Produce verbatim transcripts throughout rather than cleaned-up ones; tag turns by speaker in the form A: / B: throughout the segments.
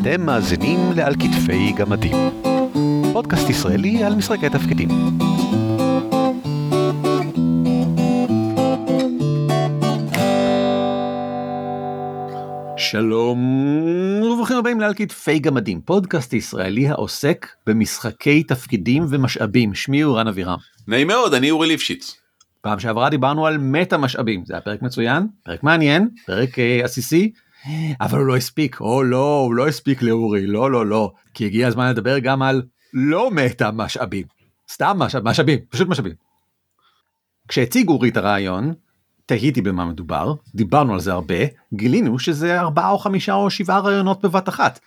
A: אתם מאזינים לעל כתפי גמדים, פודקאסט ישראלי על משחקי תפקידים. שלום וברוכים הבאים לעל כתפי גמדים, פודקאסט ישראלי העוסק במשחקי תפקידים ומשאבים. שמי הוא רן אבירם.
B: נעים מאוד, אני אורי ליפשיץ.
A: פעם שעברה דיברנו על מטה משאבים, זה היה פרק מצוין, פרק מעניין, פרק אה, עסיסי, אבל הוא לא הספיק, או לא, הוא לא הספיק לאורי, לא, לא, לא, כי הגיע הזמן לדבר גם על לא מטה משאבים, סתם משאב, משאבים, פשוט משאבים. כשהציג אורי את הרעיון, תהיתי במה מדובר, דיברנו על זה הרבה, גילינו שזה ארבעה או חמישה או שבעה רעיונות בבת אחת,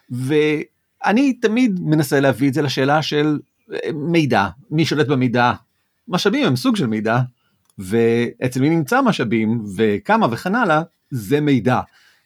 A: ואני תמיד מנסה להביא את זה לשאלה של מידע, מי שולט במידע, משאבים הם סוג של מידע, ואצל מי נמצא משאבים, וכמה וכן הלאה, זה מידע.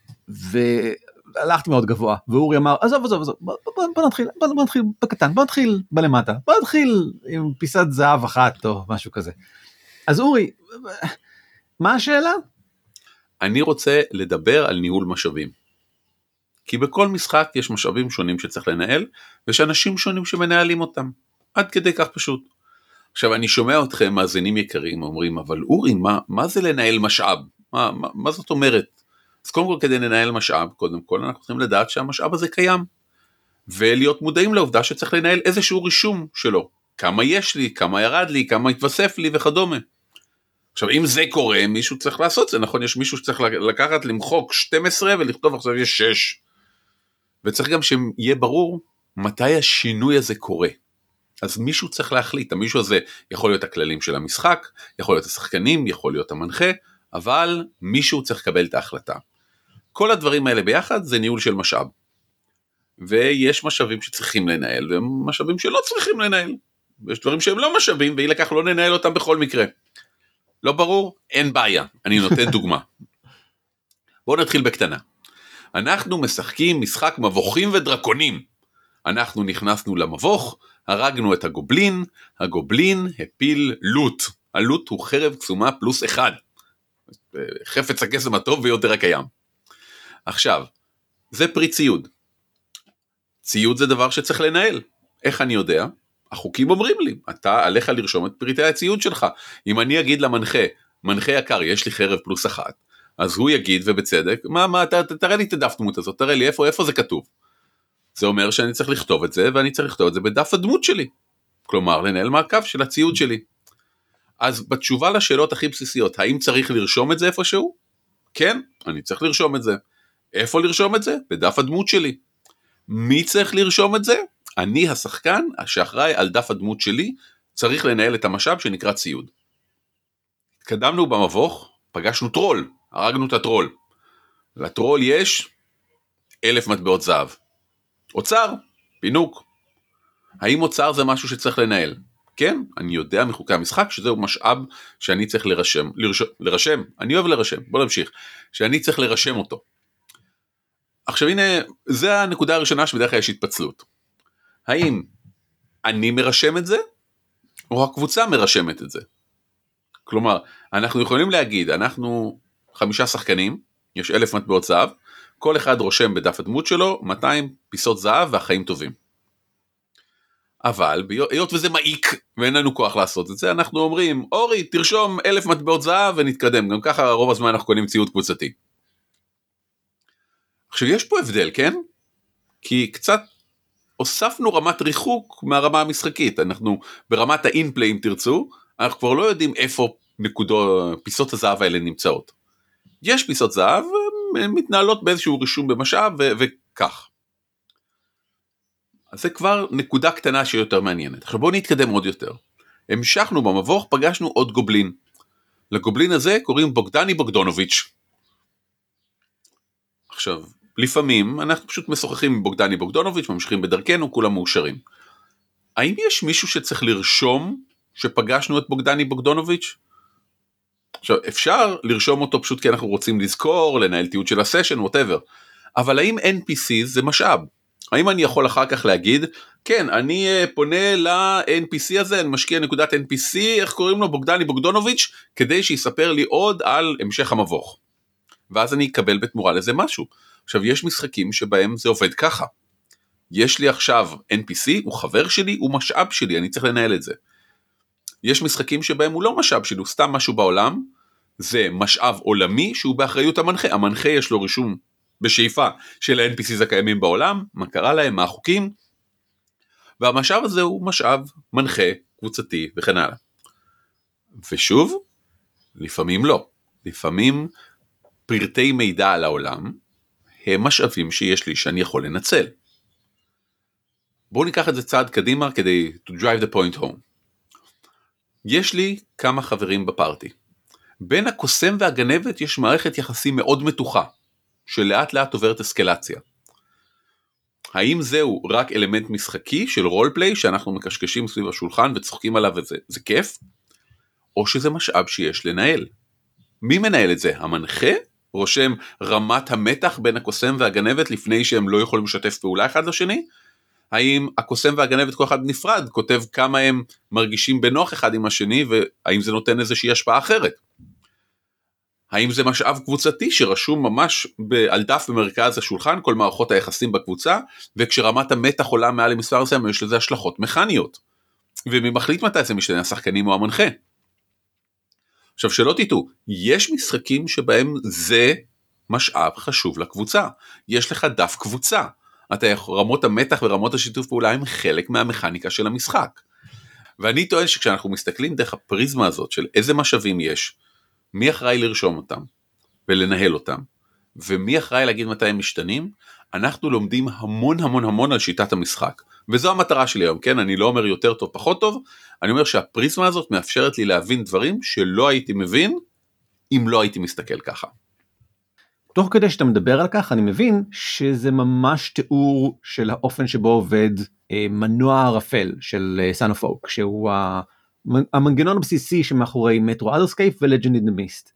A: והלכתי מאוד גבוה, ואורי אמר, עזוב, עזוב, עזוב, בוא, בוא, בוא נתחיל, בוא, בוא נתחיל בקטן, בוא נתחיל בלמטה, בוא נתחיל עם פיסת זהב אחת, או משהו כזה. אז אורי, מה השאלה?
B: אני רוצה לדבר על ניהול משאבים. כי בכל משחק יש משאבים שונים שצריך לנהל, ויש אנשים שונים שמנהלים אותם. עד כדי כך פשוט. עכשיו, אני שומע אתכם, מאזינים יקרים, אומרים, אבל אורי, מה, מה זה לנהל משאב? מה, מה, מה זאת אומרת? אז קודם כל, כדי לנהל משאב, קודם כל, אנחנו צריכים לדעת שהמשאב הזה קיים, ולהיות מודעים לעובדה שצריך לנהל איזשהו רישום שלו. כמה יש לי, כמה ירד לי, כמה התווסף לי וכדומה. עכשיו, אם זה קורה, מישהו צריך לעשות זה, נכון? יש מישהו שצריך לקחת, למחוק שתים עשרה ולכתוב עכשיו יש שש. וצריך גם שיהיה ברור מתי השינוי הזה קורה. אז מישהו צריך להחליט, המישהו הזה יכול להיות הכללים של המשחק, יכול להיות השחקנים, יכול להיות המנחה, אבל מישהו צריך לקבל את ההחלטה. כל הדברים האלה ביחד זה ניהול של משאב. ויש משאבים שצריכים לנהל, ומשאבים שלא צריכים לנהל. ויש דברים שהם לא משאבים, ואי לכך לא ננהל אותם בכל מקרה. לא ברור? אין בעיה. אני נותן דוגמה. בואו נתחיל בקטנה. אנחנו משחקים משחק מבוכים ודרקונים. אנחנו נכנסנו למבוך, הרגנו את הגובלין, הגובלין הפיל לוט. הלוט הוא חרב קסומה פלוס אחד. חפץ הקסם הטוב ויותר הקיים. עכשיו, זה פרי ציוד. ציוד זה דבר שצריך לנהל. איך אני יודע? החוקים אומרים לי, אתה עליך לרשום את פריטי הציוד שלך. אם אני אגיד למנחה, מנחה יקר, יש לי חרב פלוס אחת, אז הוא יגיד ובצדק, מה, מה, ת, ת, תראה לי את הדף דמות הזאת, תראה לי איפה, איפה זה כתוב. זה אומר שאני צריך לכתוב את זה, ואני צריך לכתוב את זה בדף הדמות שלי. כלומר, לנהל מעקב של הציוד שלי. אז בתשובה לשאלות הכי בסיסיות, האם צריך לרשום את זה איפשהו? כן, אני צריך לרשום את זה. איפה לרשום את זה? בדף הדמות שלי. מי צריך לרשום את זה? אני השחקן שאחראי על דף הדמות שלי, צריך לנהל את המשאב שנקרא ציוד. התקדמנו במבוך, פגשנו טרול, הרגנו את הטרול. לטרול יש אלף מטבעות זהב. אוצר, פינוק. האם אוצר זה משהו שצריך לנהל? כן, אני יודע מחוקי המשחק שזהו משאב שאני צריך לרשם, לרשם, לרשם, אני אוהב לרשם, בוא נמשיך, שאני צריך לרשם אותו. עכשיו הנה, זה הנקודה הראשונה שבדרך כלל יש התפצלות. האם אני מרשם את זה, או הקבוצה מרשמת את זה? כלומר, אנחנו יכולים להגיד, אנחנו חמישה שחקנים, יש אלף מטבעות זהב, כל אחד רושם בדף הדמות שלו מאתיים פיסות זהב והחיים טובים. אבל, היות וזה מעיק, ואין לנו כוח לעשות את זה, אנחנו אומרים, אורי, תרשום אלף מטבעות זהב ונתקדם, גם ככה רוב הזמן אנחנו קונים ציוד קבוצתי. עכשיו, יש פה הבדל, כן? כי קצת הוספנו רמת ריחוק מהרמה המשחקית, אנחנו ברמת האינפליי אם תרצו, אנחנו כבר לא יודעים איפה נקודו, פיסות הזהב האלה נמצאות. יש פיסות זהב, הן מתנהלות באיזשהו רישום במשאב ו- וכך. אז זה כבר נקודה קטנה שיותר מעניינת. עכשיו בואו נתקדם עוד יותר. המשכנו במבוך, פגשנו עוד גובלין. לגובלין הזה קוראים בוגדני בוגדונוביץ'. עכשיו, לפעמים אנחנו פשוט משוחחים עם בוגדני בוגדונוביץ', ממשיכים בדרכנו, כולם מאושרים. האם יש מישהו שצריך לרשום שפגשנו את בוגדני בוגדונוביץ'? עכשיו, אפשר לרשום אותו פשוט כי אנחנו רוצים לזכור, לנהל תיעוד של הסשן, whatever. אבל האם אן פי סי זה משאב? האם אני יכול אחר כך להגיד, כן, אני פונה ל-אן פי סי הזה, אני משקיע נקודת אן פי סי, איך קוראים לו? בוגדני בוגדונוביץ', כדי שיספר לי עוד על המשך המבוך. ואז אני אקבל בתמורה לזה משהו. עכשיו יש משחקים שבהם זה עובד ככה, יש לי עכשיו אן פי סי, הוא חבר שלי, הוא משאב שלי, אני צריך לנהל את זה. יש משחקים שבהם הוא לא משאב שלי, הוא סתם משהו בעולם, זה משאב עולמי שהוא באחריות המנחה, המנחה יש לו רישום בשאיפה של ה-אן פי סי'ז הקיימים בעולם, מה קרה להם, מה החוקים, והמשאב הזה הוא משאב מנחה, קבוצתי וכן הלאה. ושוב, לפעמים לא, לפעמים פרטי מידע על העולם, הם משאבים שיש לי שאני יכול לנצל. בואו ניקח את זה צעד קדימה כדי to drive the point home. יש לי כמה חברים בפארטי. בין הקוסם והגנבת יש מערכת יחסים מאוד מתוחה, שלאט לאט עוברת אסקלציה. האם זהו רק אלמנט משחקי של רולפליי, שאנחנו מקשקשים סביב השולחן וצוחקים עליו וזה זה כיף? או שזה משאב שיש לנהל? מי מנהל את זה? המנחה? רושם רמת המתח בין הקוסם והגנבת לפני שהם לא יכולים לשתף פעולה אחד לשני? האם הקוסם והגנבת כל אחד נפרד, כותב כמה הם מרגישים בנוח אחד עם השני, והאם זה נותן איזושהי השפעה אחרת? האם זה משאב קבוצתי שרשום ממש על דף במרכז השולחן, כל מערכות היחסים בקבוצה, וכשרמת המתח עולה מעל למספר מסוים, יש לזה השלכות מכניות. ומי מחליט מתי זה משתנה, השחקנים או המנחה? עכשיו שלא תטעו, יש משחקים שבהם זה משאב חשוב לקבוצה. יש לך דף קבוצה. אתה יכול, רמות המתח ורמות השיתוף פעולה הם חלק מהמכניקה של המשחק. ואני טוען שכשאנחנו מסתכלים דרך הפריזמה הזאת של איזה משאבים יש, מי אחראי לרשום אותם ולנהל אותם, ומי אחראי להגיד מתי הם משתנים, אנחנו לומדים המון המון המון על שיטת המשחק. וזו המטרה שלי היום, כן? אני לא אומר יותר טוב, פחות טוב, אני אומר שהפריזמה הזאת מאפשרת לי להבין דברים שלא הייתי מבין, אם לא הייתי מסתכל ככה.
A: תוך כדי שאתה מדבר על כך, אני מבין שזה ממש תיאור של האופן שבו עובד אה, מנוע הרפל של אה, Son of Oak, שהוא המנגנון הבסיסי שמאחורי מטרו אדרסקייפ ולג'נד אין דה מיסט.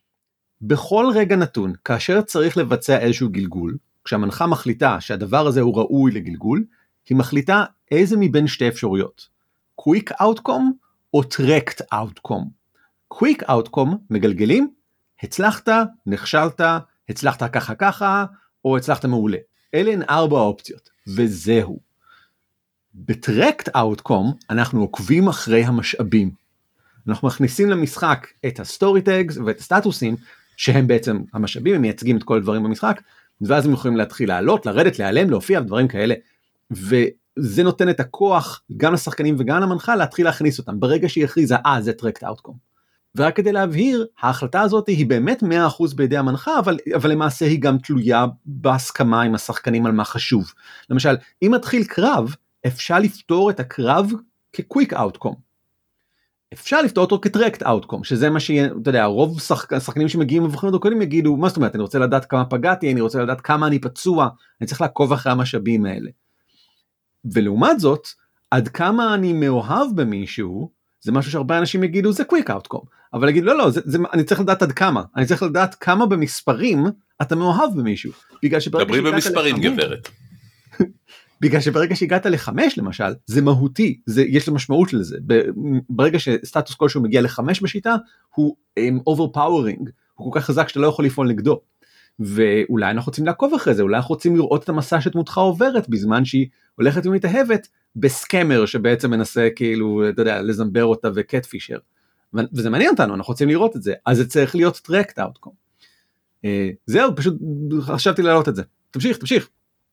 A: בכל רגע נתון, כאשר צריך לבצע איזשהו גלגול, כשהמנחה מחליטה שהדבר הזה הוא ראוי לגלגול, היא מחליטה איזה מבין שתי אפשרויות, Quick Outcome או Tracked Outcome. Quick Outcome מגלגלים, הצלחת, נכשלת, הצלחת ככה ככה, או הצלחת מעולה. אלה הן ארבע האופציות, וזהו. ב-Tracked Outcome אנחנו עוקבים אחרי המשאבים. אנחנו מכניסים למשחק את ה-Story Tags ואת הסטטוסים, שהם בעצם המשאבים, הם מייצגים את כל הדברים במשחק, ואז הם יכולים להתחיל לעלות, לרדת, להיעלם, להופיע, דברים כאלה. וזה נותן את הכוח גם לשחקנים וגם למנחה להתחיל להכניס אותם. ברגע שהיא הכריזה, אה, זה Tracked Outcome. ורק כדי להבהיר, ההחלטה הזאת היא באמת מאה אחוז בידי המנחה, אבל, אבל למעשה היא גם תלויה בהסכמה עם השחקנים על מה חשוב. למשל, אם מתחיל קרב, אפשר לפתור את הקרב כ-Quick Outcome. אפשר לפתור אותו כ-Tracked Outcome, שזה מה שיהיה, אתה יודע, רוב השחקנים שמגיעים מבחנים דוקולים יגידו, מה זאת אומרת, אני רוצה לדעת כמה פגעתי, אני רוצה לדעת כמה אני פצוע, אני צריך לעקוב אחרי המשאבים האלה. ולעומת זאת, עד כמה אני מאוהב במישהו, זה משהו שהרבה אנשים יגידו, זה Quick Outcome. אבל להגיד, לא, לא, זה, זה, אני צריך לדעת עד כמה. אני צריך לדעת כמה במספרים אתה מאוהב במישהו.
B: דברי במספרים, לחמש, גברת.
A: בגלל שברגע שהגעת לחמש, למשל, זה מהותי, זה, יש למשמעות לזה. ברגע שסטטוס כלשהו מגיע לחמש בשיטה, הוא um, overpowering, הוא כל כך חזק שאתה לא יכול לפעול נגדו. ואולי אנחנו רוצים לעקוב אחרי זה, אולי אנחנו רוצים לראות את המסע שדמותך עוברת, בזמן שהיא הולכת ומתאהבת, בסקמר שבעצם מנסה כאילו, אתה יודע, לזמבר אותה וקטפישר. וזה מעניין אותנו, אנחנו רוצים לראות את זה, אז זה צריך להיות Tracked Outcome. זהו, פשוט חשבתי להעלות את זה. תמשיך, תמשיך.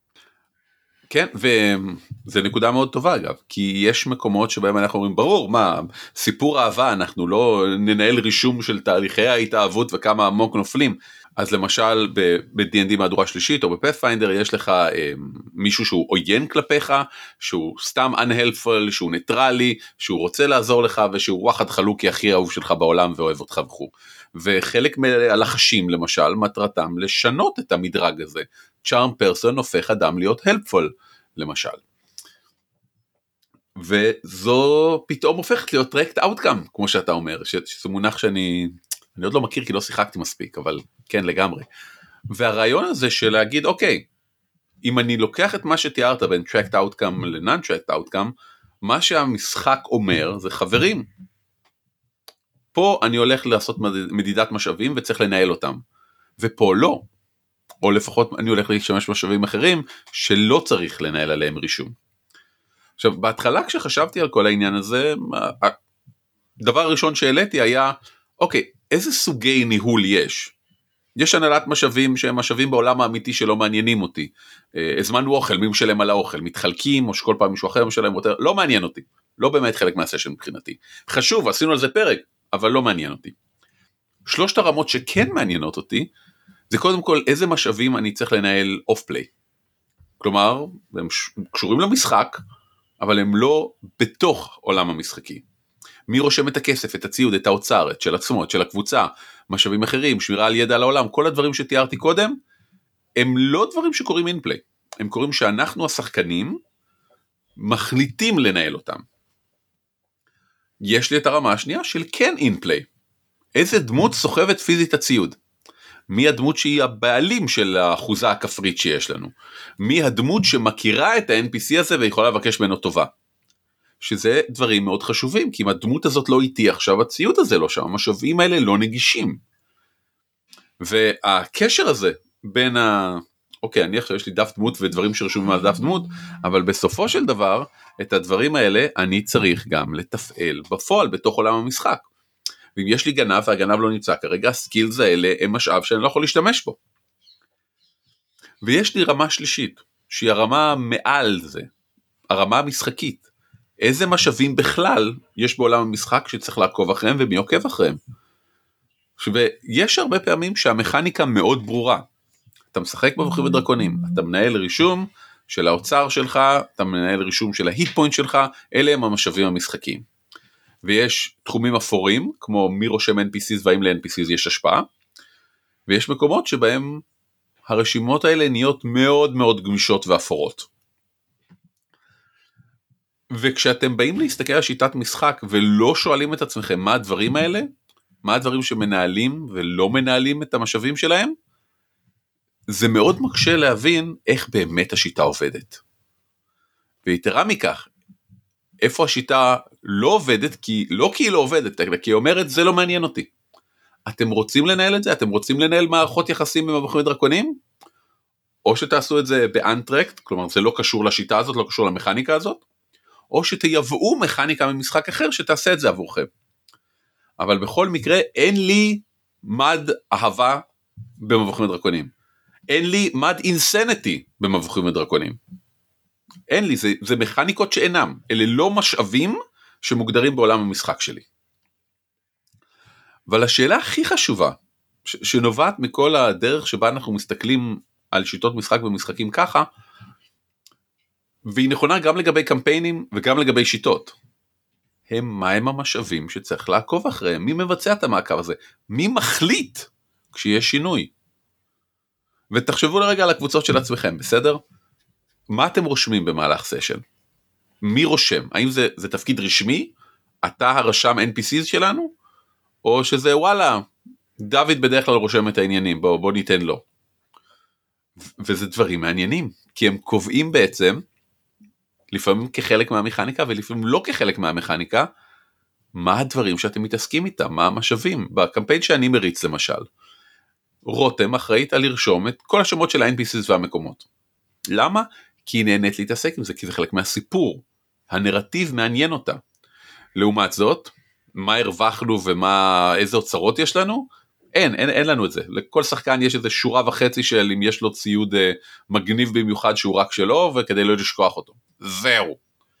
B: כן, וזה נקודה מאוד טובה אגב, כי יש מקומות שבהם אנחנו אומרים, ברור, מה, סיפור אהבה, אנחנו לא ננהל רישום של תהליכי ההתאהבות וכמה עמוק נופלים. אז למשל ב-די אנד די מהדורה שלישית או בפאת'פיינדר יש לך אה, מישהו שהוא עוין כלפיך, שהוא סתם unhelpful, שהוא ניטרלי, שהוא רוצה לעזור לך ושהוא וואחד חלוקי הכי אהוב שלך בעולם ואוהב אותך וכו'. וחלק מהלחשים למשל מטרתם לשנות את המדרג הזה. charm person הופך אדם להיות helpful למשל. וזו פתאום הופכת להיות tracked outcome כמו שאתה אומר, שזה מונח שאני... אני עוד לא מכיר כי לא שיחקתי מספיק, אבל כן לגמרי. והרעיון הזה של להגיד, אוקיי, אם אני לוקח את מה שתיארת בין tracked outcome ל-non-tracked outcome, מה שהמשחק אומר זה חברים. פה אני הולך לעשות מדידת משאבים וצריך לנהל אותם. ופה לא. או לפחות אני הולך להשתמש במשאבים אחרים, שלא צריך לנהל עליהם רישום. עכשיו, בהתחלה כשחשבתי על כל העניין הזה, הדבר הראשון שהעליתי היה, אוקיי, איזה סוגי ניהול יש? יש הנהלת משאבים שהם משאבים בעולם האמיתי שלא מעניינים אותי. הזמנו אוכל, מי משלם על האוכל? מתחלקים, או שכל פעם מישהו אחר משלם יותר, לא מעניין אותי. לא באמת חלק מהסשן מבחינתי. חשוב, עשינו על זה פרק, אבל לא מעניין אותי. שלושת הרמות שכן מעניינות אותי, זה קודם כל איזה משאבים אני צריך לנהל אוף פליי. כלומר, הם קשורים למשחק, אבל הם לא בתוך עולם המשחקי. מי רושם את הכסף, את הציוד, את האוצר, את של עצמו, את של הקבוצה, משאבים אחרים, שמירה על ידע על העולם, כל הדברים שתיארתי קודם, הם לא דברים שקורים אין פליי. הם קוראים שאנחנו השחקנים מחליטים לנהל אותם. יש לי את הרמה השנייה של כן אין פליי. איזה דמות סוחבת פיזית הציוד? מי הדמות שהיא הבעלים של האחוזה הכפרית שיש לנו? מי הדמות שמכירה את ה-אן פי סי הזה ויכולה לבקש ממנו טובה? שזה דברים מאוד חשובים, כי אם הדמות הזאת לא איתי עכשיו, הציוד הזה לא שם, המשאבים האלה לא נגישים. והקשר הזה בין ה... אוקיי, אני עכשיו יש לי דף דמות ודברים שרשומים על דף דמות, אבל בסופו של דבר, את הדברים האלה אני צריך גם לתפעל בפועל בתוך עולם המשחק. ואם יש לי גנב והגנב לא נמצא כרגע, הסקילס האלה הם משאב שאני לא יכול להשתמש בו. ויש לי רמה שלישית, שהיא הרמה מעל זה, הרמה המשחקית. איזה משאבים בכלל יש בעולם המשחק שצריך לעקוב אחריהם ומי עוקב אחריהם. ויש הרבה פעמים שהמכניקה מאוד ברורה. אתה משחק מבוכים ודרקונים, אתה מנהל רישום של האוצר שלך, אתה מנהל רישום של ההיט פוינט שלך, אלה הם המשאבים המשחקיים. ויש תחומים אפורים, כמו מי רושם אן פי סיז והאם ל-אן פי סיז יש השפעה, ויש מקומות שבהם הרשימות האלה נהיות מאוד מאוד גמישות ואפורות. וכשאתם באים להסתכל על שיטת משחק ולא שואלים את עצמכם מה הדברים האלה, מה הדברים שמנהלים ולא מנהלים את המשאבים שלהם, זה מאוד מקשה להבין איך באמת השיטה עובדת. ויתרה מכך, איפה השיטה לא עובדת, כי, לא כי היא לא עובדת, כי היא אומרת זה לא מעניין אותי. אתם רוצים לנהל את זה? אתם רוצים לנהל מערכות יחסים במבוכים ודרקונים? או שתעשו את זה באנטרקט, כלומר זה לא קשור לשיטה הזאת, לא קשור למכניקה הזאת, או שתייבאו מכניקה ממשחק אחר שתעשה את זה עבורכם. אבל בכל מקרה אין לי מד אהבה במבוכים ודרקונים. אין לי מד אינסניטי במבוכים ודרקונים. אין לי, זה, זה מכניקות שאינם. אלה לא משאבים שמוגדרים בעולם המשחק שלי. אבל השאלה הכי חשובה, ש, שנובעת מכל הדרך שבה אנחנו מסתכלים על שיטות משחק ומשחקים ככה, והיא נכונה גם לגבי קמפיינים וגם לגבי שיטות. הם מהם המשאבים שצריך לעקוב אחריהם? מי מבצע את המעקב הזה? מי מחליט כשיש שינוי? ותחשבו לרגע על הקבוצות של עצמכם, בסדר? מה אתם רושמים במהלך סשן? מי רושם? האם זה, זה תפקיד רשמי? אתה הרשם אן פי סיז שלנו? או שזה וואלה, דוד בדרך כלל רושם את העניינים, בוא, בוא ניתן לו. וזה דברים מעניינים, כי הם קובעים בעצם, לפעמים כחלק מהמכניקה ולפעמים לא כחלק מהמכניקה, מה הדברים שאתם מתעסקים איתם, מה המשאבים. בקמפיין שאני מריץ למשל, רותם אחראית על לרשום את כל השמות של ה-אן פי סיז והמקומות. למה? כי היא נהנית להתעסק עם זה, כי זה חלק מהסיפור. הנרטיב מעניין אותה. לעומת זאת, מה הרווחנו ומה, איזה אוצרות יש לנו? אין, אין, אין לנו את זה. לכל שחקן יש איזה שורה וחצי של אם יש לו ציוד אה, מגניב במיוחד שהוא רק שלו, וכדי לא לשכוח אותו. זהו.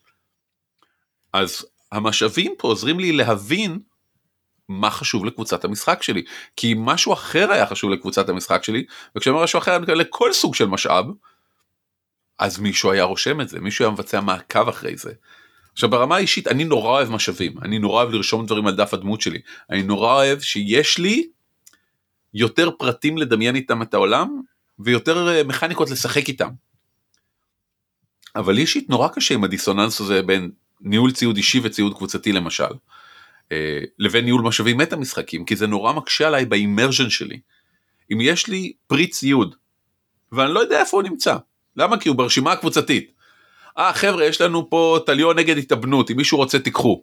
B: אז המשאבים פה עוזרים לי להבין מה חשוב לקבוצת המשחק שלי. כי אם משהו אחר היה חשוב לקבוצת המשחק שלי, וכשאומר משהו אחר, אני מתכוון לכל סוג של משאב, אז מישהו היה רושם את זה, מישהו היה מבצע מעקב אחרי זה. עכשיו ברמה האישית, אני נורא אוהב משאבים, אני נורא אוהב לרשום דברים על דף הדמות שלי, אני נורא אוהב שיש לי יותר פרטים לדמיין איתם את העולם, ויותר מכניקות לשחק איתם. אבל לי אישית נורא קשה עם הדיסוננס הזה בין ניהול ציוד אישי וציוד קבוצתי למשל, לבין ניהול משאבים מטה משחקים, כי זה נורא מקשה עליי באימרז'ן שלי. אם יש לי פריט ציוד, ואני לא יודע איפה הוא נמצא, למה? כי הוא ברשימה הקבוצתית. אה חבר'ה, יש לנו פה טליון נגד התאבנות, אם מישהו רוצה תיקחו.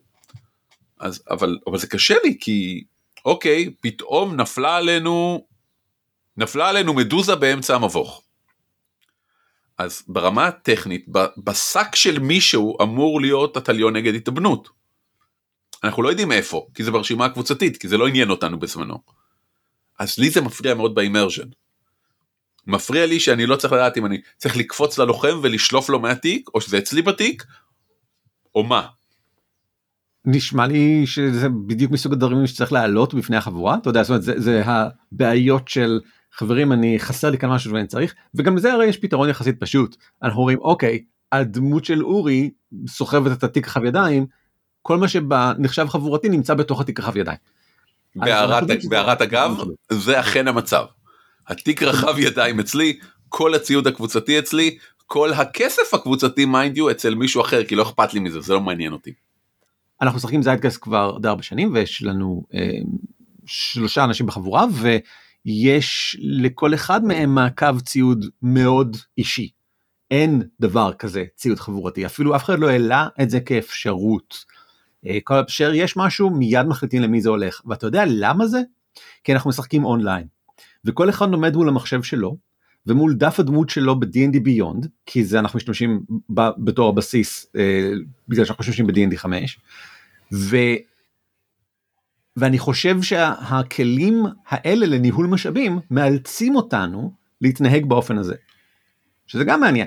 B: אז, אבל, אבל זה קשה לי, כי אוקיי, פתאום נפלה עלינו נפלה עלינו מדוזה באמצע המבוך. אז ברמה הטכנית, בשק של מישהו אמור להיות הטליון נגד התאבנות. אנחנו לא יודעים איפה, כי זה ברשימה הקבוצתית, כי זה לא עניין אותנו בזמנו. אז לי זה מפריע מאוד באימרז'ן. מפריע לי שאני לא צריך לדעת אם אני צריך לקפוץ ללוחם ולשלוף לו מהתיק, או שזה אצלי בתיק, או מה.
A: נשמע לי שזה בדיוק מסוג הדברים שצריך לעלות בפני החבורה, אתה יודע, זאת אומרת, זה, זה הבעיות של חברים, אני חסר לי כאן משהו ואני צריך, וגם לזה הרי יש פתרון יחסית פשוט, אנחנו אומרים, אוקיי, הדמות של אורי סוחבת את התיק רחב ידיים, כל מה שנחשב חבורתי נמצא בתוך התיק רחב ידיים.
B: בהערת אגב, זה אכן המצב. התיק רחב ידיים אצלי, כל הציוד הקבוצתי אצלי, כל הכסף הקבוצתי מיינד יו אצל מישהו אחר, כי לא אכפת לי מזה, זה לא מעניין אותי.
A: אנחנו משחקים זיידגייסט כבר די הרבה שנים, ויש לנו אה, שלושה אנשים בחבורה, ויש לכל אחד מהם מעקב ציוד מאוד אישי. אין דבר כזה ציוד חבורתי, אפילו אף אחד לא העלה את זה כאפשרות. אה, כל אפשר יש משהו, מיד מחליטים למי זה הולך, ואתה יודע למה זה? כי אנחנו משחקים אונליין, וכל אחד לומד מול המחשב שלו, ומול דף הדמות שלו ב-די אנד די Beyond, כי זה אנחנו משתמשים ב- בתור הבסיס, אה, בגלל שאנחנו משתמשים ב-די אנד די חמש, ו... ואני חושב שהכלים האלה לניהול משאבים, מאלצים אותנו להתנהג באופן הזה, שזה גם מעניין.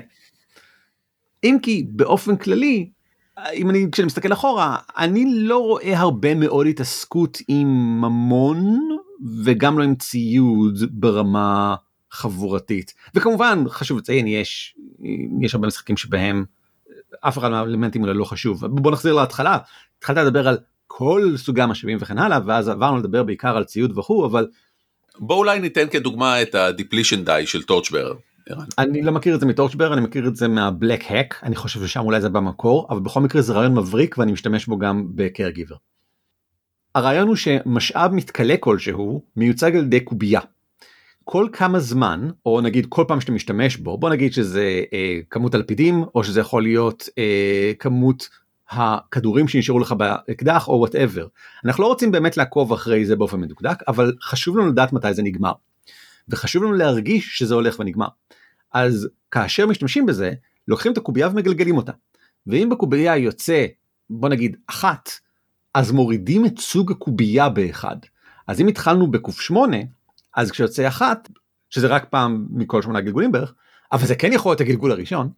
A: אם כי באופן כללי, אם אני, כשאני מסתכל אחורה, אני לא רואה הרבה מאוד התעסקות עם ממון, וגם לא עם ציוד ברמה חבורתית. וכמובן, חשוב לציין, יש, יש הרבה משחקים שבהם אף אחד מהאלמנטים האלה לא חשוב. בוא נחזיר להתחלה. התחלת לדבר על כל סוגי המשאבים וכן הלאה, ואז עברנו לדבר בעיקר על ציוד וכו', אבל...
B: בוא אולי ניתן כדוגמה את ה-Depletion Die של טורצ'בר.
A: אני לא מכיר את זה מטורצ'בר, אני מכיר את זה מה-Black Hack, אני חושב ששם אולי זה במקור, אבל בכל מקרה זה רעיון מבריק, ואני משתמש בו גם ב-Caregiver. הרעיון הוא שמשאב מתקלה כלשהו מיוצג על ידי קובייה. כל כמה זמן, או נגיד כל פעם שאתה משתמש בו, בוא נגיד שזה אה, כמות הלפידים, או שזה יכול להיות אה, כמות הכדורים שנשארו לך באקדח, או whatever. אנחנו לא רוצים באמת לעקוב אחרי זה באופן מדוקדק, אבל חשוב לנו לדעת מתי זה נגמר. וחשוב לנו להרגיש שזה הולך ונגמר. אז כאשר משתמשים בזה, לוקחים את הקובייה ומגלגלים אותה. ואם בקובייה יוצא, בוא נגיד, אחת, אז מורידים את סוג הקובייה באחד. אז אם התחלנו בקוף שמונה, אז כשיוצא אחת, שזה רק פעם מכל שמונה גלגולים בערך, אבל זה כן יכול להיות הגלגול הראשון,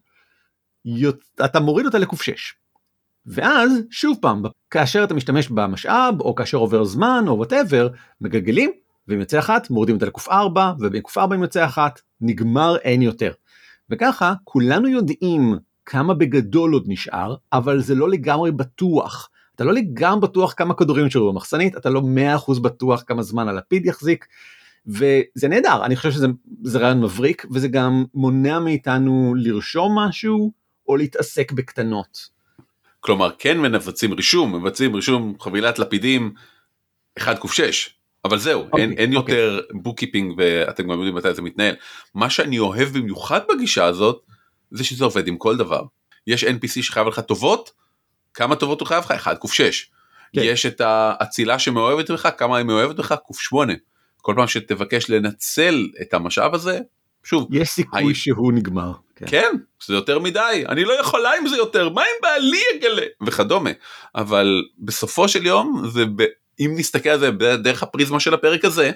A: אתה מוריד אותה לקוף שש. ואז, שוב פעם, כאשר אתה משתמש במשאב, או כאשר עובר זמן, או whatever, מגלגלים, ואם יוצא אחת, מורידים אותה לקוף ארבע, ובקוף ארבע אם יוצא אחת, נגמר, אין יותר. וככה, כולנו יודעים כמה בגדול עוד נשאר, אבל זה לא לגמרי בטוח. אתה לא לגמרי בטוח כמה כדורים נשארו במחסנית, אתה לא מאה אחוז בטוח כמה זמן הלפיד יחזיק, וזה נהדר, אני חושב שזה זה רעיון מבריק, וזה גם מונע מאיתנו לרשום משהו, או להתעסק בקטנות.
B: כלומר, כן מנבצים רישום, מבצעים רישום חבילת לפידים, אחד קוף שש, אבל זהו, okay, אין, אין okay. יותר בוקיפינג, ואתם גם יודעים מתי זה מתנהל. מה שאני אוהב במיוחד בגישה הזאת, זה שזה עובד עם כל דבר. יש אן פי סי שחייב לך טובות, כמה טובות הוא חייב לך? אחד קוף שש. Okay. יש את האצילה שמאוהבת בך, כמה היא מאוהבת בך? קוף שמונה. כל פעם שתבקש לנצל את המשאב הזה, שוב.
A: יש סיכוי הי... שהוא נגמר.
B: כן. כן, זה יותר מדי, אני לא יכולה אם זה יותר, מה אם בעלי יגלה? וכדומה. אבל בסופו של יום, זה ב... אם נסתכל על זה דרך הפריזמה של הפרק הזה,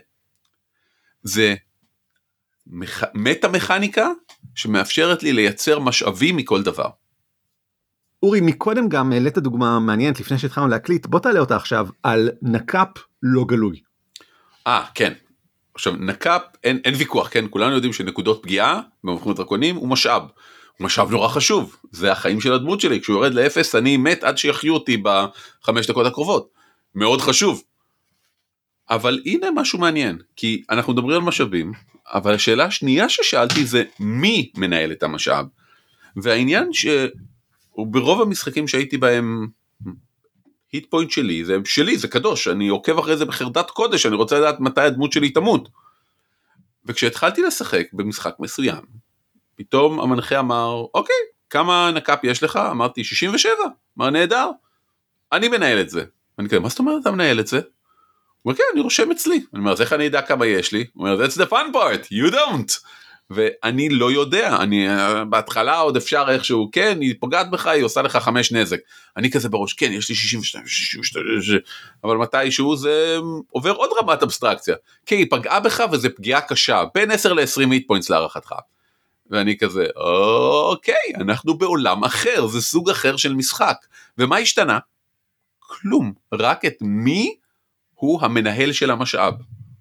B: זה מח... מטה-מכניקה שמאפשרת לי לייצר משאבים מכל דבר.
A: אורי, מקודם גם העלית דוגמה מעניינת לפני שהתחלנו להקליט, בוא תעלה אותה עכשיו על נקאפ לא גלוי.
B: אה, כן. עכשיו, נקאפ, אין, אין ויכוח, כן? כולנו יודעים שנקודות פגיעה במלחמת דרקונים הוא משאב. הוא משאב נורא חשוב. זה החיים של הדמות שלי. כשהוא יורד לאפס, אני מת עד שיחיו אותי בחמש דקות הקרובות. מאוד חשוב. אבל הנה משהו מעניין, כי אנחנו מדברים על משאבים, אבל השאלה השנייה ששאלתי זה מי מנהל את המשאב. והעניין שברוב המשחקים שהייתי בהם, היט פוינט שלי, זה שלי, זה קדוש, אני עוקב אחרי זה בחרדת קודש, אני רוצה לדעת מתי הדמות שלי תמות. וכשהתחלתי לשחק במשחק מסוים, פתאום המנחה אמר, אוקיי, כמה נקאפ יש לך? אמרתי, שישים ושבע, אמר נהדר, אני מנהל את זה. אני כזה, מה זאת אומרת אתה מנהל את זה? וכן, אני רושם אצלי. אני אומר, אז איך אני אדע כמה יש לי? הוא אומר, that's the fun part, you don't. ואני לא יודע, אני בהתחלה עוד אפשר איכשהו, כן, היא פוגעת בך, היא עושה לך חמש נזק. אני כזה בראש, כן, יש לי שישים ושתיים, שישים ושתיים, אבל מתישהו זה עובר עוד רמת אבסטרקציה. כן, היא פגעה בך וזה פגיעה קשה, בין עשר ל-עשרים מיט פוינטס להערכתך. ואני כזה, אוקיי, אנחנו בעולם אחר, זה סוג אחר של משחק. ומה השתנה? כלום, רק את מי הוא המנהל של המשאב.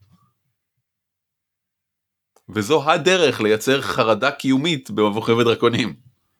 B: וזו הדרך לייצר חרדה קיומית במבוכים ודרקונים.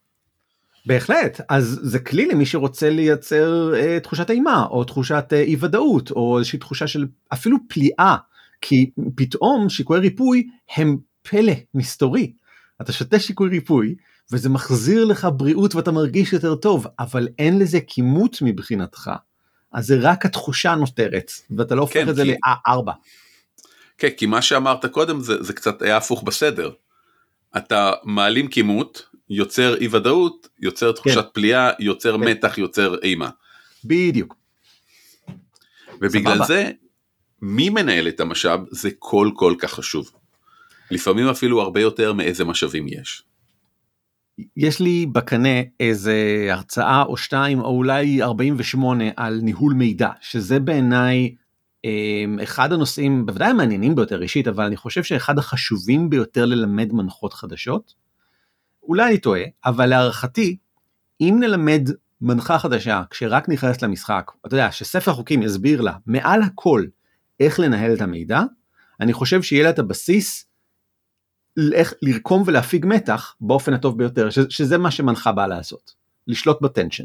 A: בהחלט, אז זה כלי למי שרוצה לייצר אה, תחושת אימה, או תחושת אה, אי ודאות, או איזושהי תחושה של אפילו פליאה, כי פתאום שיקויי ריפוי הם פלא מסתורי. אתה שותה שיקוי ריפוי, וזה מחזיר לך בריאות ואתה מרגיש יותר טוב, אבל אין לזה כימות מבחינתך. אז זה רק התחושה נותרת, ואתה לא הופך
B: כן,
A: את זה
B: כי...
A: ל-ארבע.
B: כן, כי מה שאמרת קודם זה, זה קצת היה הפוך בסדר. אתה מעלים כימות, יוצר אי ודאות, יוצר תחושת כן. פליאה, יוצר כן. מתח, יוצר אימה.
A: בדיוק.
B: ובגלל
A: סבבה.
B: זה, מי מנהל את המשאב זה כל כל כך חשוב. לפעמים אפילו הרבה יותר מאיזה משאבים יש.
A: יש לי בקנה איזה הרצאה או שתיים, או אולי ארבעים ושמונה על ניהול מידע, שזה בעיניי אחד הנושאים, בוודאי המעניינים ביותר אישית, אבל אני חושב שאחד החשובים ביותר ללמד מנחות חדשות. אולי אני טועה, אבל להערכתי, אם נלמד מנחה חדשה, כשרק נכנס למשחק, אתה יודע, שספר חוקים יסביר לה, מעל הכל, איך לנהל את המידע, אני חושב שיהיה לה את הבסיס, איך לרקום ולהפיג מתח, באופן הטוב ביותר, שזה מה שמנחה באה לעשות, לשלוט בטנשן.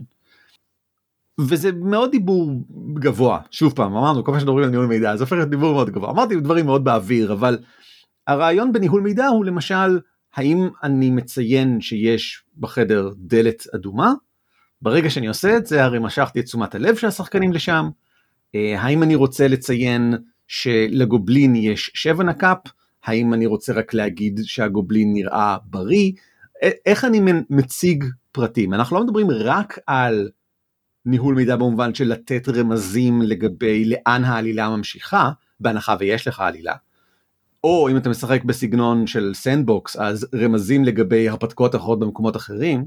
A: וזה מאוד דיבור גבוה, שוב פעם, אמרנו, כל מה שדברים על ניהול מידע, זה הופך להיות דיבור מאוד גבוה, אמרתי דברים מאוד באוויר, אבל הרעיון בניהול מידע הוא למשל, האם אני מציין שיש בחדר דלת אדומה, ברגע שאני עושה את זה, הרי משכתי את תשומת הלב של השחקנים לשם, האם אני רוצה לציין שלגובלין יש שבע נקאפ, האם אני רוצה רק להגיד שהגובלין נראה בריא, איך אני מציג פרטים, אנחנו לא מדברים רק על ניהול מידע במובן של לתת רמזים לגבי לאן העלילה ממשיכה, בהנחה ויש לך עלילה, או אם אתה משחק בסגנון של סנדבוקס, אז רמזים לגבי הרפתקאות אחרות במקומות אחרים,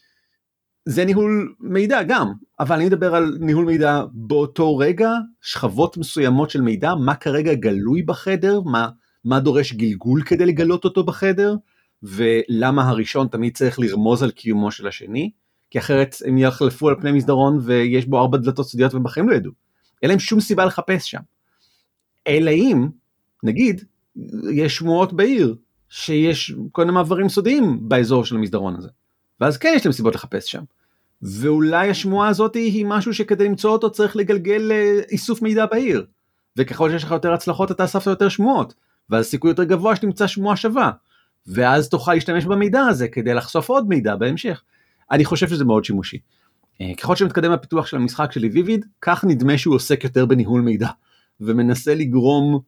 A: זה ניהול מידע גם, אבל אני מדבר על ניהול מידע באותו רגע, שכבות מסוימות של מידע, מה כרגע גלוי בחדר, מה, מה דורש גלגול כדי לגלות אותו בחדר, ולמה הראשון תמיד צריך לרמוז על קיומו של השני, כי אחרת הם יחלפו על פני מסדרון ויש בו ארבע דלתות סודיות ובחיים לא ידעו. אין להם שום סיבה לחפש שם. אלא אם, נגיד, יש שמועות בעיר, שיש כל מיני מעברים סודיים באזור של המסדרון הזה. ואז כן יש להם סיבות לחפש שם. ואולי השמועה הזאת היא משהו שכדי למצוא אותו צריך לגלגל לאיסוף מידע בעיר. וככל שיש לך יותר הצלחות אתה אספת יותר שמועות. ואז סיכוי יותר גבוה שתמצא שמועה שווה. ואז תוכל להשתמש במידע הזה כדי לחשוף עוד מידע בהמשך. אני חושב שזה מאוד שימושי. ככל שמתקדם הפיתוח של המשחק שלי ויביד, כך נדמה שהוא עוסק יותר בניהול מידע, ומנסה לגרום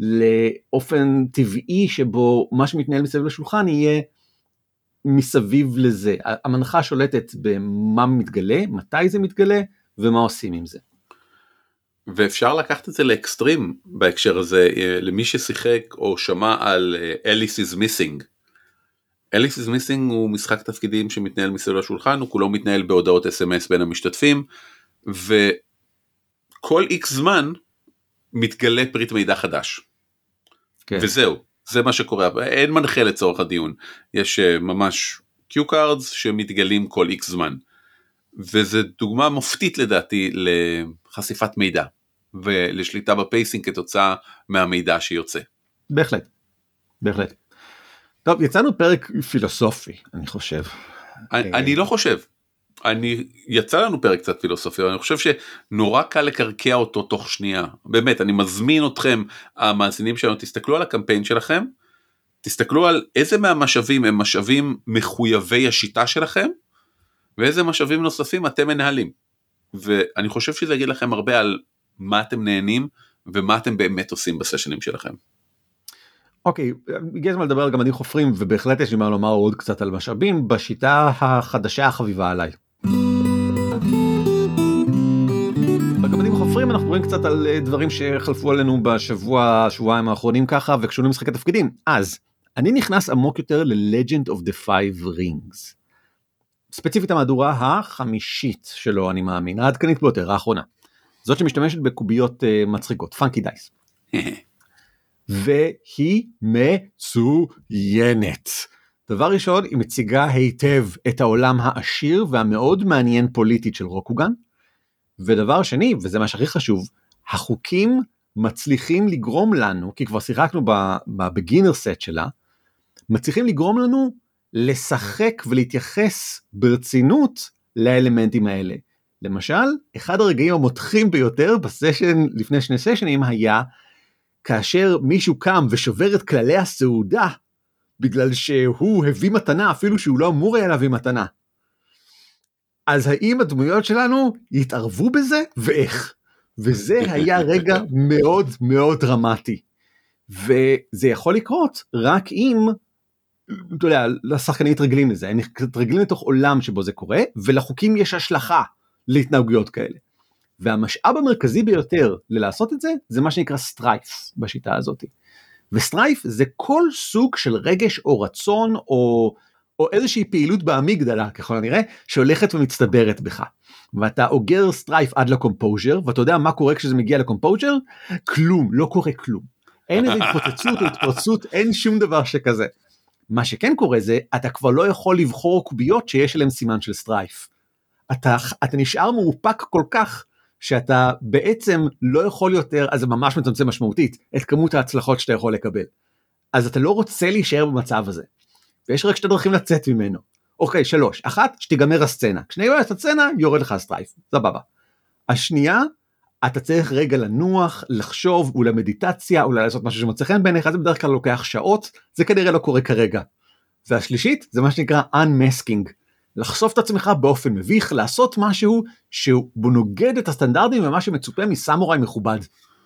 A: לאופן טבעי שבו מה שמתנהל מסביב לשולחן יהיה מסביב לזה. המנחה שולטת במה מתגלה, מתי זה מתגלה, ומה עושים עם זה.
B: ואפשר לקחת את זה לאקסטרים בהקשר הזה, למי ששיחק או שמע על Alice is Missing. Alice is Missing הוא משחק תפקידים שמתנהל מסביב לשולחן, הוא כולו מתנהל בהודעות אס אם אס בין המשתתפים, וכל איקס זמן מתגלה פריט מידע חדש. כן. וזהו, זה מה שקורה, אין מנחה לצורך הדיון, יש ממש קיו קארדס שמתגלים כל איקס זמן, וזו דוגמה מופתית לדעתי לחשיפת מידע, ולשליטה בפייסינג כתוצאה מהמידע שיוצא.
A: בהחלט, בהחלט. טוב, יצאנו פרק פילוסופי, אני חושב.
B: אני, אני לא חושב. אני, יצא לנו פרק קצת פילוסופי, אבל אני חושב שנורא קל לקרקע אותו תוך שנייה. באמת, אני מזמין אתכם, המאזינים שלנו, תסתכלו על הקמפיין שלכם, תסתכלו על איזה מהמשאבים הם משאבים מחויבי השיטה שלכם, ואיזה משאבים נוספים אתם מנהלים. ואני חושב שזה יגיד לכם הרבה על מה אתם נהנים, ומה אתם באמת עושים בסשנים שלכם.
A: אוקיי, הגיע הזמן לדבר על גמדים חופרים, ובהחלט יש לי מה לומר עוד קצת על משאבים, בשיטה החדשה החביבה עליי. בגמדים חופרים אנחנו מדברים קצת על דברים שחלפו עלינו בשבוע, שבועיים האחרונים ככה, וקשורים למשחק התפקידים. אז, אני נכנס עמוק יותר ל-Legend of the Five Rings. ספציפית המהדורה החמישית שלו, אני מאמין, העדכנית ביותר, האחרונה. זאת שמשתמשת בקוביות uh, מצחיקות, פאנקי דייס. והיא מצוינת. דבר ראשון, היא מציגה היטב את העולם העשיר והמאוד מעניין פוליטית של רוקוגן. ודבר שני, וזה מה שהכי חשוב, החוקים מצליחים לגרום לנו, כי כבר שיחקנו בבגינר סט שלה, מצליחים לגרום לנו לשחק ולהתייחס ברצינות לאלמנטים האלה. למשל, אחד הרגעים המותחים ביותר בסשן, לפני שני סשנים, היה כאשר מישהו קם ושובר את כללי הסעודה, בגלל שהוא הביא מתנה, אפילו שהוא לא אמור היה להביא מתנה. אז האם הדמויות שלנו יתערבו בזה, ואיך? וזה היה רגע מאוד מאוד דרמטי. וזה יכול לקרות רק אם, אתה יודע, לשחקנים יתרגלים לזה, הם יתרגלים לתוך עולם שבו זה קורה, ולחוקים יש השלכה להתנהגויות כאלה. והמשאב המרכזי ביותר ללעשות את זה, זה מה שנקרא סטרייף בשיטה הזאת. וסטרייף זה כל סוג של רגש או רצון, או, או איזושהי פעילות באמיגדלה, ככל הנראה, שהולכת ומצטברת בך. ואתה אוגר סטרייף עד לקומפוז'ר, ואתה יודע מה קורה כשזה מגיע לקומפוז'ר? כלום, לא קורה כלום. אין איזו התפוצצות או התפרצות, אין שום דבר שכזה. מה שכן קורה זה, אתה כבר לא יכול לבחור קוביות שיש עליהן סימן של סטרייף. אתה, אתה נשאר מאופק כל כך, שאתה בעצם לא יכול יותר, אז זה ממש מצמצם משמעותית, את כמות ההצלחות שאתה יכול לקבל. אז אתה לא רוצה להישאר במצב הזה. ויש רק שתי דרכים לצאת ממנו. אוקיי, שלוש. אחת, שתיגמר הסצנה. כשנגמר את הסצנה, יורד לך הסטרייף. סבבה. השנייה, אתה צריך רגע לנוח, לחשוב, אולי מדיטציה, אולי לעשות משהו שמצא חן בעיניך, זה בדרך כלל לוקח שעות, זה כנראה לא קורה כרגע. והשלישית, זה מה שנקרא unmasking. לחשוף את עצמך באופן מביך, לעשות משהו שהוא נוגד את הסטנדרטים ומה שמצופה מסמוראי מכובד.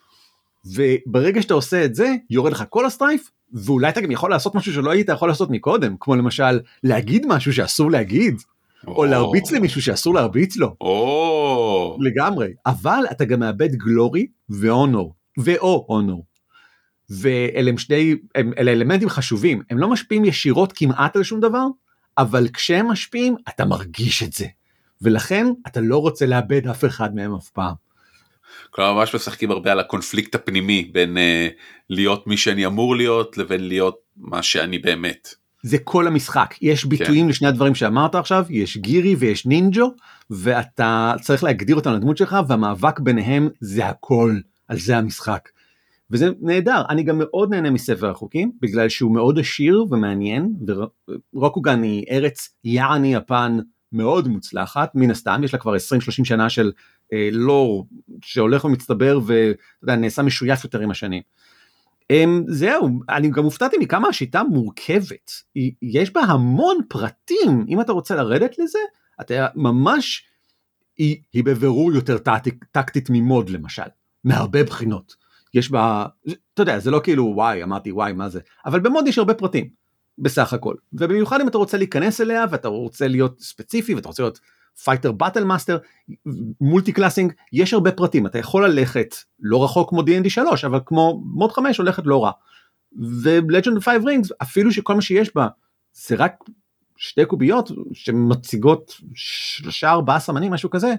A: וברגע שאתה עושה את זה, יורד לך כל הסטרייף, ואולי אתה גם יכול לעשות משהו שלא היית יכול לעשות מקודם, כמו למשל להגיד משהו שאסור להגיד, oh. או להרביץ למישהו שאסור להרביץ לו.
B: Oh.
A: לגמרי. אבל אתה גם מאבד גלורי ואונור, ואו אונור. ואלה הם שני, הם, אלה אלמנטים חשובים, הם לא משפיעים ישירות כמעט על שום דבר, אבל כשהם משפיעים, אתה מרגיש את זה. ולכן, אתה לא רוצה לאבד אף אחד מהם אף פעם.
B: כלומר, ממש משחקים הרבה על הקונפליקט הפנימי, בין uh, להיות מי שאני אמור להיות, לבין להיות מה שאני באמת.
A: זה כל המשחק. יש ביטויים כן. לשני הדברים שאמרת עכשיו, יש גירי ויש נינג'ו, ואתה צריך להגדיר אותם לדמות שלך, והמאבק ביניהם זה הכל, על זה המשחק. וזה נהדר, אני גם מאוד נהנה מספר החוקים, בגלל שהוא מאוד עשיר ומעניין, ורוקוגן היא ארץ יעני יפן מאוד מוצלחת, מן הסתם, יש לה כבר עשרים שלושים שנה של אה, לור, שהולך ומצטבר, ונעשה משויף יותר עם השנים. אה, זהו, אני גם הופתעתי מכמה השיטה מורכבת, יש בה המון פרטים, אם אתה רוצה לרדת לזה, אתה ממש, היא, היא בבירור יותר טקטית, טקטית ממוד למשל, מהרבה בחינות. יש בה, אתה יודע, זה לא כאילו וואי, אמרתי וואי, מה זה? אבל במוד יש הרבה פרטים, בסך הכל. ובמיוחד אם אתה רוצה להיכנס אליה, ואתה רוצה להיות ספציפי, ואתה רוצה להיות פייטר באטל מאסטר, מולטי קלאסינג, יש הרבה פרטים. אתה יכול ללכת לא רחוק כמו די אנד די שלוש, אבל כמו מוד חמש הולכת לא רע. ו-Legend of Five Rings, אפילו שכל מה שיש בה, זה רק שתי קוביות, שמציגות שלושה, ארבעה סמנים, משהו כזה,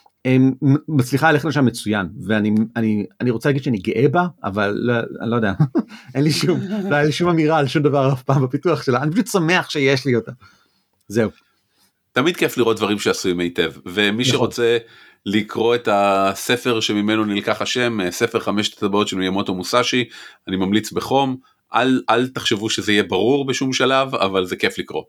A: מצליחה ללכת לשם מצוין, ואני אני, אני רוצה להגיד שאני גאה בה, אבל לא, אני לא יודע, אין לי שום, לא היה לי שום אמירה על שום דבר אף פעם בפיתוח שלה, אני פשוט שמח שיש לי אותה. זהו.
B: תמיד כיף לראות דברים שעשויים היטב, ומי שרוצה לקרוא את הספר שממנו נלקח השם, ספר חמשת הטבעות של מיאמוטו מוסאשי, אני ממליץ בחום, אל, אל תחשבו שזה יהיה ברור בשום שלב, אבל זה כיף לקרוא.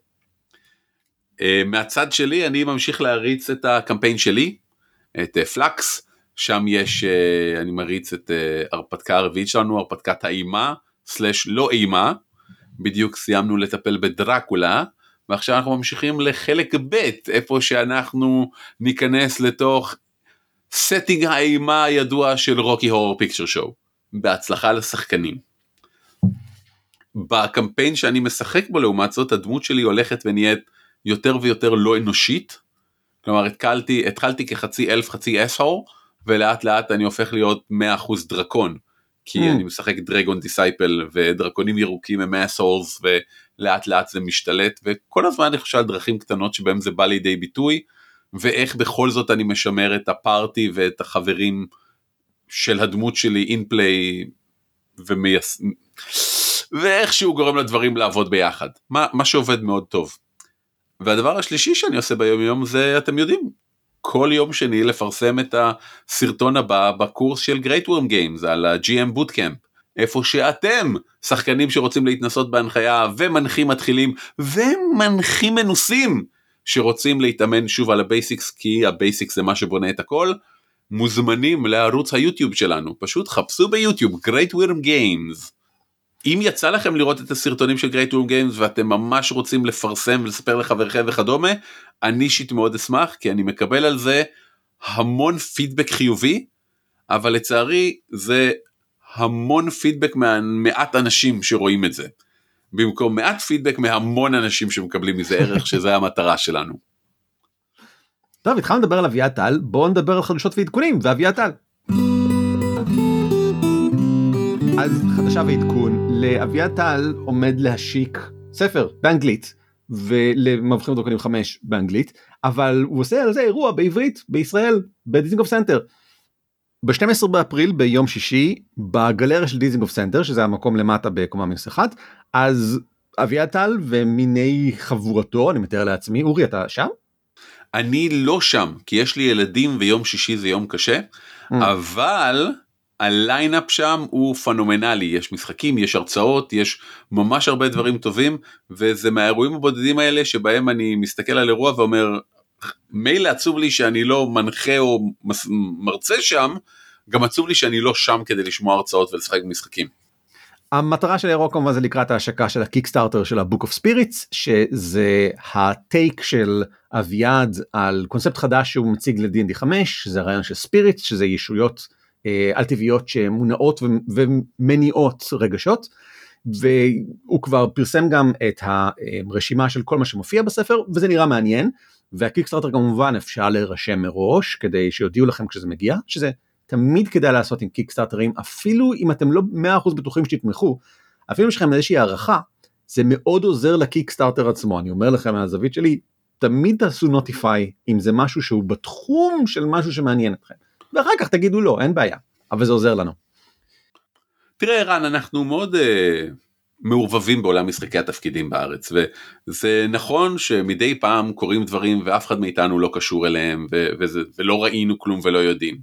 B: מהצד שלי, אני ממשיך להריץ את הקמפיין שלי, את פלקס, שם יש, אני מריץ את הרפתקה הרביעית שלנו, הרפתקת האימה, סלש לא אימה, בדיוק סיימנו לטפל בדרקולה, ועכשיו אנחנו ממשיכים לחלק ב', איפה שאנחנו ניכנס לתוך סטינג האימה הידוע של רוקי הורר פיקצ'ר שואו, בהצלחה לשחקנים. בקמפיין שאני משחק בו לעומת זאת, הדמות שלי הולכת ונהיית יותר ויותר לא אנושית, כלומר התחלתי, התחלתי כחצי אלף חצי אסהור, ולאט לאט אני הופך להיות מאה אחוז דרקון, כי mm. אני משחק דרגון דיסייפל, ודרקונים ירוקים הם מאה סורס, ולאט לאט זה משתלט, וכל הזמן אני חושב על דרכים קטנות שבהם זה בא לידי ביטוי, ואיך בכל זאת אני משמר את הפארטי ואת החברים של הדמות שלי אין פליי, ומייס... ואיך שהוא גורם לדברים לעבוד ביחד, מה, מה שעובד מאוד טוב. והדבר השלישי שאני עושה ביום יום זה, אתם יודעים, כל יום שני לפרסם את הסרטון הבא בקורס של Great Worm Games, על ה-ג'י אם Bootcamp, איפה שאתם, שחקנים שרוצים להתנסות בהנחיה, ומנחים מתחילים, ומנחים מנוסים, שרוצים להתאמן שוב על הבייסיקס, כי הבייסיקס זה מה שבונה את הכל, מוזמנים לערוץ היוטיוב שלנו, פשוט חפשו ביוטיוב, Great Worm Games. אם יצא לכם לראות את הסרטונים של Great Worm Games, ואתם ממש רוצים לפרסם ולספר לחברכם וכדומה, אני אישית מאוד אשמח, כי אני מקבל על זה המון פידבק חיובי, אבל לצערי זה המון פידבק ממעט אנשים שרואים את זה, במקום מעט פידבק מהמון אנשים שמקבלים מזה ערך, שזה המטרה שלנו.
A: טוב, התחלנו לדבר על אביעד טל, בואו נדבר על חדשות ועדכונים, ואביעד טל. אז חדשה ועדכון, לאביעד טל עומד להשיק ספר באנגלית, ולמבחנים דרקונים חמש באנגלית, אבל הוא עושה על זה אירוע בעברית, בישראל, בדיזינגוף סנטר. ב-שנים עשר באפריל ביום שישי, בגלריה של דיזינגוף סנטר, שזה המקום למטה בקומה מינוס אחת, אז אביעד טל ומיני חבורתו, אני מתאר לעצמי, אורי אתה שם?
B: אני לא שם, כי יש לי ילדים ויום שישי זה יום קשה, mm. אבל הליינאפ שם הוא פנומנלי, יש משחקים, יש הרצאות, יש ממש הרבה דברים טובים, וזה מהאירועים הבודדים האלה שבהם אני מסתכל על אירוע ואומר, מילא עצוב לי שאני לא מנחה או מרצה שם, גם עצוב לי שאני לא שם כדי לשמוע הרצאות ולשחק במשחקים.
A: המטרה של האירוע כמובן זה לקראת ההשקה של הקיקסטארטר של ה-Book of Spirits, שזה הטייק של אביעד על קונספט חדש שהוא מציג ל-די אנד די חמש, שזה הרעיון של ספיריטס, שזה ישויות על טבעיות שמונעות ומניעות רגשות, והוא כבר פרסם גם את הרשימה של כל מה שמופיע בספר, וזה נראה מעניין, והקיקסטארטר כמובן אפשר להירשם מראש, כדי שיודיעו לכם כשזה מגיע, שזה תמיד כדאי לעשות עם קיקסטארטרים, אפילו אם אתם לא מאה אחוז בטוחים שתתמכו, אפילו אם יש לכם איזושהי הערכה, זה מאוד עוזר לקיקסטארטר עצמו, אני אומר לכם מהזווית שלי, תמיד תעשו נוטיפיי, אם זה משהו שהוא בתחום של משהו שמעניין אתכם, ואחר כך תגידו לא, אין בעיה, אבל זה עוזר לנו.
B: תראה ערן, אנחנו מאוד uh, מעורבבים בעולם משחקי התפקידים בארץ, וזה נכון שמדי פעם קורים דברים, ואף אחד מאיתנו לא קשור אליהם, ו- וזה, ולא ראינו כלום ולא יודעים.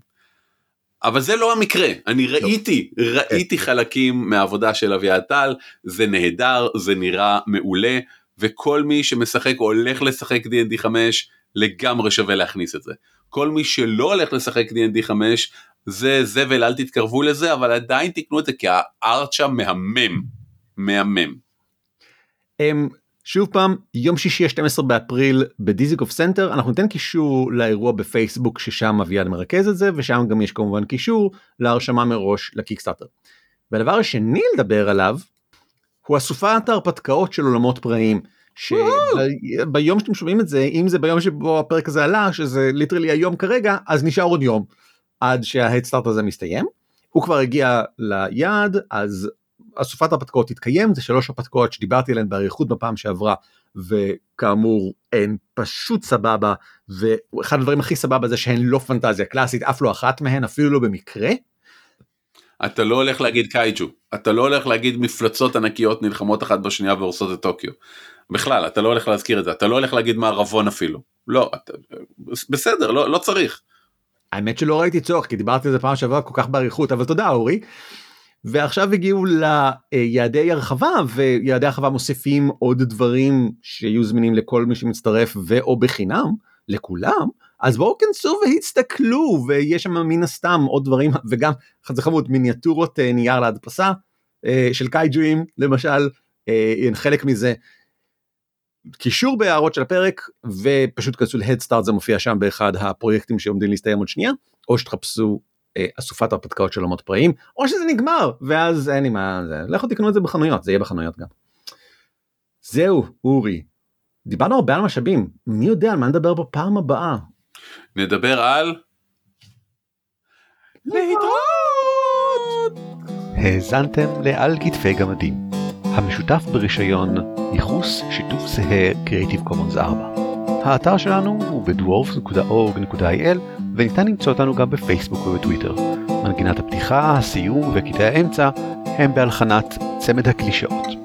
B: אבל זה לא המקרה, אני ראיתי, ראיתי חלקים מהעבודה של אביעד טל, זה נהדר, זה נראה מעולה, וכל מי שמשחק או הולך לשחק די אנד די חמש, לגמרי שווה להכניס את זה. כל מי שלא הולך לשחק די אנד די חמש, זה זבל, אל תתקרבו לזה, אבל עדיין תקנו את זה, כי הארט שם מהמם, מהמם.
A: שוב פעם, יום שישי שנים עשר באפריל בדיזינגוף סנטר, אנחנו ניתן קישור לאירוע בפייסבוק ששם אביעד מרכז את זה, ושם גם יש כמובן קישור להרשמה מראש לקיקסטארטר. והדבר השני לדבר עליו, הוא אסופת ההרפתקאות של עולמות פראיים, שביום שאתם שומעים את זה, אם זה ביום שבו הפרק הזה עלה, שזה ליטרלי היום כרגע, אז נשאר עוד יום, עד שההדסטארט הזה מסתיים. הוא כבר הגיע ליעד, אז אסופת ההרפתקאות תתקיים, זה שלוש הרפתקאות שדיברתי עליהן בעריכות בפעם שעברה, וכאמור הן פשוט סבבה, ואחד הדברים הכי סבבה זה שהן לא פנטזיה קלאסית, אף לא אחת מהן, אפילו לא במקרה.
B: אתה לא הולך להגיד קייג'ו, אתה לא הולך להגיד מפלצות ענקיות נלחמות אחת בשנייה והורסות את טוקיו. בכלל, אתה לא הולך להזכיר את זה, אתה לא הולך להגיד מערבון אפילו. לא, אתה, בסדר, לא, לא צריך.
A: האמת שלא ראיתי צורך, כי דיברתי על זה פעם שעברה כל כך בעריכות, אבל תודה אורי. ועכשיו הגיעו ליעדי הרחבה, ויעדי הרחבה מוסיפים עוד דברים שיהיו זמינים לכל מי שמצטרף, ואו בחינם, לכולם, אז בואו כנסו והצטכלו, ויש שם מן הסתם עוד דברים, וגם זה חמוד, מיניאטורות נייר להדפסה, של קייג'ויים, למשל, חלק מזה, קישור בהערות של הפרק, ופשוט כנסו להדסטארט, זה מופיע שם באחד הפרויקטים שעומדים להסתיים עוד שנייה, או שתחפשו אסופת הרפתקאות של עולמות פראיים, או שזה נגמר, ואז אין לי מה, לכו תקנו את זה בחנויות, זה יהיה בחנויות גם. זהו, אורי, דיברנו הרבה על משאבים, מי יודע על מה נדבר בפעם הבאה?
B: נדבר על להתראות!
A: האזנתם לעל כתפי גמדים, המשותף ברישיון ייחוס שיתוף זהה Creative Commons ארבע. האתר שלנו הוא ב-דוורפס נקודה אורג נקודה איי אל וניתן למצוא אותנו גם בפייסבוק ובטוויטר. מנגינת הפתיחה, הסיום וקטעי האמצע הם בהלחנת צמד הקלישאות.